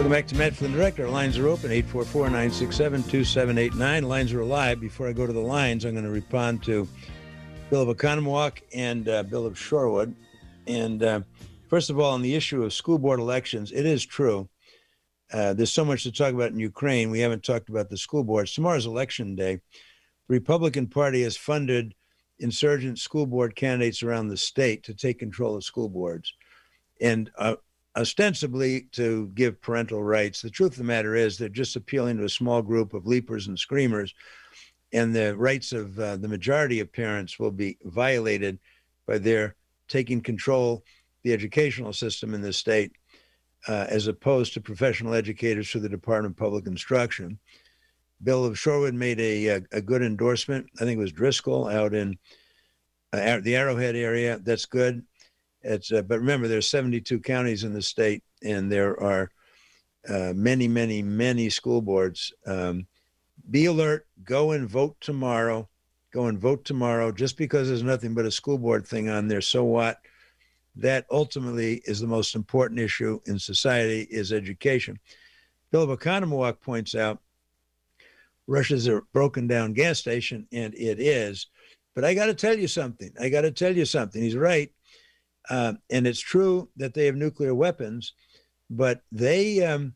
Welcome back to Matt Flynn Direct. Our lines are open, 844-967-2789. Lines are alive. Before I go to the lines, I'm going to respond to Bill of Oconomowoc and Bill of Shorewood. And first of all, on the issue of school board elections, it is true. There's so much to talk about in Ukraine. We haven't talked about the school boards. Tomorrow's election day. The Republican Party has funded insurgent school board candidates around the state to take control of school boards. And ostensibly to give parental rights. The truth of the matter is they're just appealing to a small group of leapers and screamers, and the rights of the majority of parents will be violated by their taking control of the educational system in this state, as opposed to professional educators through the Department of Public Instruction. Bill of Shorewood made a good endorsement. I think it was Driscoll out in the Arrowhead area. That's good. But remember, there's 72 counties in the state, and there are many, many, many school boards. Be alert. Go and vote tomorrow. Go and vote tomorrow. Just because there's nothing but a school board thing on there, so what? That ultimately is the most important issue in society, is education. Bill of Oconomowoc points out Russia's a broken down gas station, and it is. But I got to tell you something. He's right. And it's true that they have nuclear weapons, but we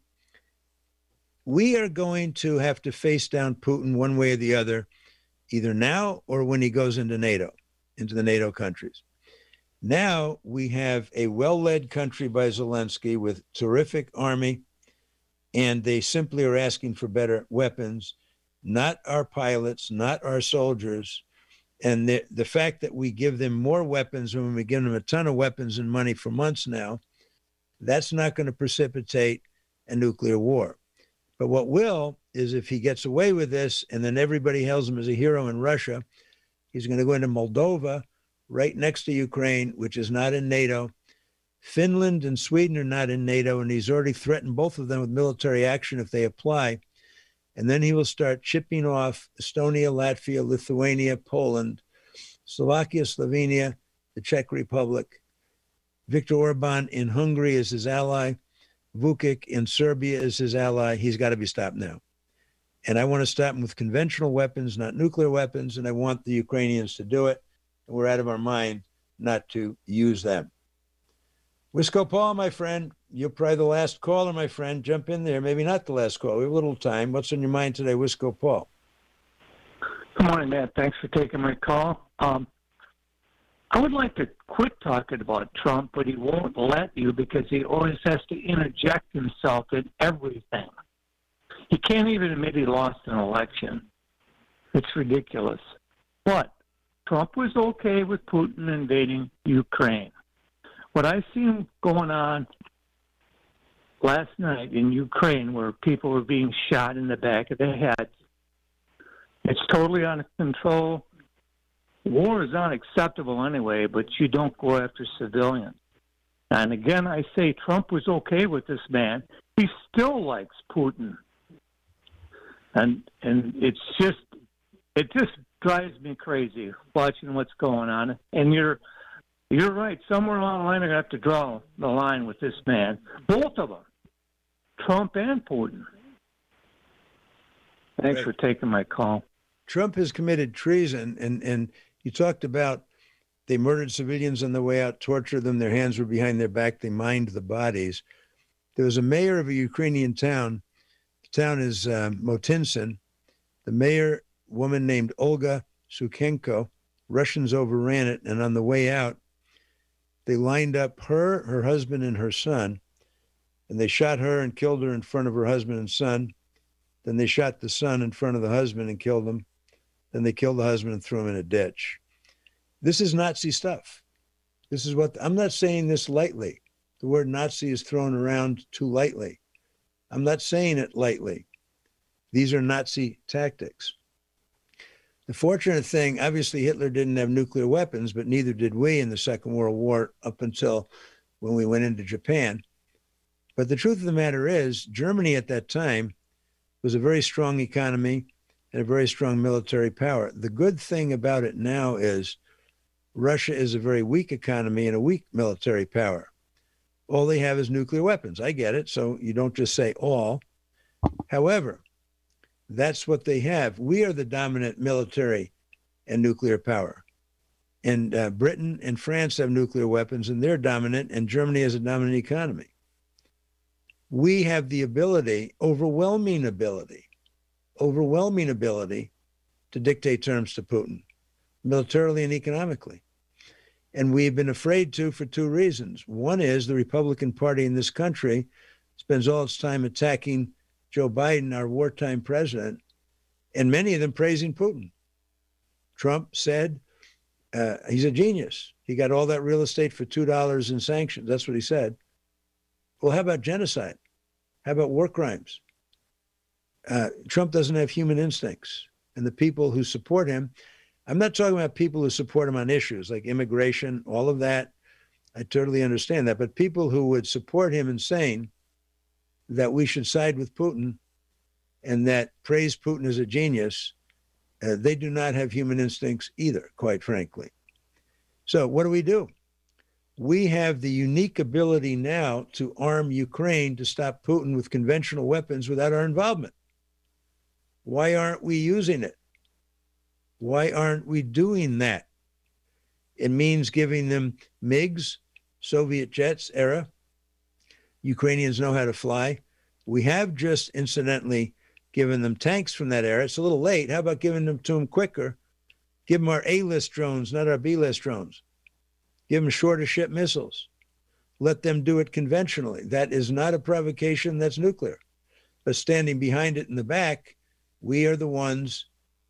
are going to have to face down Putin one way or the other, either now or when he goes into NATO, into the NATO countries. Now we have a well-led country by Zelensky with terrific army, and they simply are asking for better weapons, not our pilots, not our soldiers. And the fact that we give them more weapons when we give them a ton of weapons and money for months now, that's not going to precipitate a nuclear war. But what will is if he gets away with this and then everybody hails him as a hero in Russia, he's going to go into Moldova, right next to Ukraine, which is not in NATO. Finland and Sweden are not in NATO, and he's already threatened both of them with military action if they apply. And then he will start chipping off Estonia, Latvia, Lithuania, Poland, Slovakia, Slovenia, the Czech Republic. Viktor Orban in Hungary is his ally. Vučić in Serbia is his ally. He's got to be stopped now. And I want to stop him with conventional weapons, not nuclear weapons, and I want the Ukrainians to do it. And we're out of our mind not to use them. Wisco Paul, my friend, you're probably the last caller, my friend. Jump in there. Maybe not the last call. We have a little time. What's on your mind today, Wisco Paul? Good morning, Matt. Thanks for taking my call. I would like to quit talking about Trump, but he won't let you because he always has to interject himself in everything. He can't even admit he lost an election. It's ridiculous. But Trump was okay with Putin invading Ukraine. What I seen going on last night in Ukraine, where people were being shot in the back of the head, it's totally out of control. War is unacceptable anyway, but you don't go after civilians. And again, I say Trump was okay with this man. He still likes Putin. And it just drives me crazy watching what's going on. And you're right. Somewhere along the line, they're going to have to draw the line with this man. Both of them, Trump and Putin. Thanks for taking my call. Trump has committed treason, and you talked about they murdered civilians on the way out, tortured them, their hands were behind their back, they mined the bodies. There was a mayor of a Ukrainian town. The town is Motinsin. The mayor, woman named Olga Sukhenko, Russians overran it, and on the way out, they lined up her husband, and her son, and they shot her and killed her in front of her husband and son. Then they shot the son in front of the husband and killed him. Then they killed the husband and threw him in a ditch. This is Nazi stuff. This is what, I'm not saying this lightly. The word Nazi is thrown around too lightly. I'm not saying it lightly. These are Nazi tactics. The fortunate thing, obviously Hitler didn't have nuclear weapons, but neither did we in the Second World War up until when we went into Japan. But the truth of the matter is, Germany at that time was a very strong economy and a very strong military power. The good thing about it now is Russia is a very weak economy and a weak military power. All they have is nuclear weapons. I get it. So you don't just say all. However, that's what they have. We are the dominant military and nuclear power. And Britain and France have nuclear weapons, and they're dominant, and Germany has a dominant economy. We have the ability, overwhelming ability to dictate terms to Putin, militarily and economically. And we've been afraid to for two reasons. One is the Republican Party in this country spends all its time attacking Joe Biden, our wartime president, and many of them praising Putin. Trump said he's a genius. He got all that real estate for $2 in sanctions. That's what he said. Well, how about genocide? How about war crimes? Trump doesn't have human instincts. And the people who support him, I'm not talking about people who support him on issues like immigration, all of that. I totally understand that. But people who would support him in saying that we should side with Putin and that praise Putin as a genius, they do not have human instincts either, quite frankly. So what do? We have the unique ability now to arm Ukraine to stop Putin with conventional weapons without our involvement. Why aren't we using it? Why aren't we doing that? It means giving them MiGs, Soviet jets era. Ukrainians know how to fly. We have just incidentally given them tanks from that era. It's a little late. How about giving them to them quicker? Give them our A-list drones, not our B-list drones. Give them shorter ship missiles. Let them do it conventionally. That is not a provocation, that's nuclear. But standing behind it in the back, we are the ones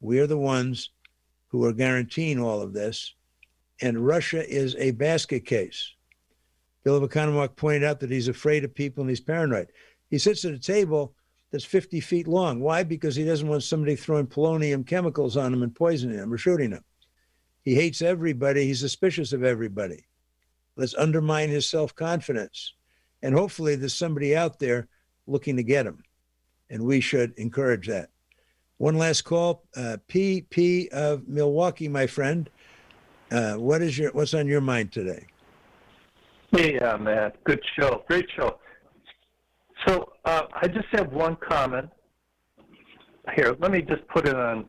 who are guaranteeing all of this. And Russia is a basket case. Bill of Economist pointed out that he's afraid of people and he's paranoid. He sits at a table that's 50 feet long. Why? Because he doesn't want somebody throwing polonium chemicals on him and poisoning him or shooting him. He hates everybody. He's suspicious of everybody. Let's undermine his self-confidence. And hopefully there's somebody out there looking to get him. And we should encourage that. One last call. PP of Milwaukee, my friend. What's on your mind today? Hey, Matt. Good show. Great show. So I just have one comment. Here, let me just put it on.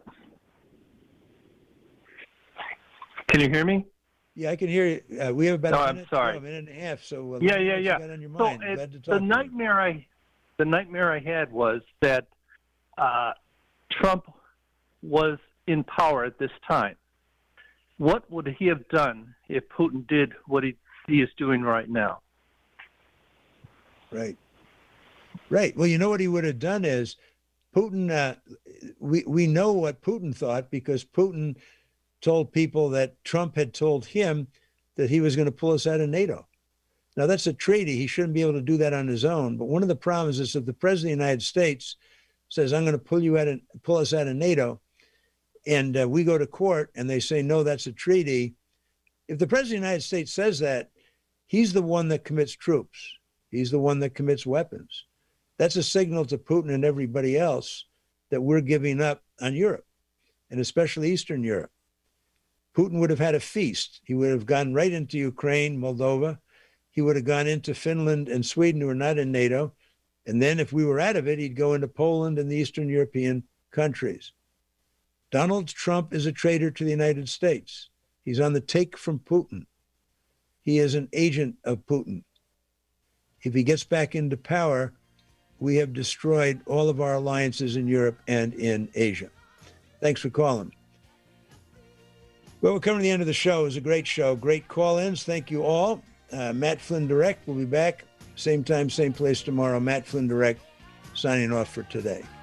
Can you hear me? Yeah, I can hear you. We have about a minute and a half. So yeah. Got on your mind. So the nightmare I had was that Trump was in power at this time. What would he have done if Putin did what he is doing right now? Right. Well, you know what he would have done is Putin. We know what Putin thought because Putin told people that Trump had told him that he was going to pull us out of NATO. Now, that's a treaty. He shouldn't be able to do that on his own. But one of the problems is if the president of the United States says, I'm going to pull us out of NATO, and we go to court and they say, no, that's a treaty. If the president of the United States says that, he's the one that commits troops. He's the one that commits weapons. That's a signal to Putin and everybody else that we're giving up on Europe, and especially Eastern Europe. Putin would have had a feast. He would have gone right into Ukraine, Moldova. He would have gone into Finland and Sweden, who are not in NATO. And then if we were out of it, he'd go into Poland and the Eastern European countries. Donald Trump is a traitor to the United States. He's on the take from Putin. He is an agent of Putin. If he gets back into power, we have destroyed all of our alliances in Europe and in Asia. Thanks for calling. Well, we're coming to the end of the show. It was a great show. Great call-ins. Thank you all. Matt Flynn Direct will be back. Same time, same place tomorrow. Matt Flynn Direct signing off for today.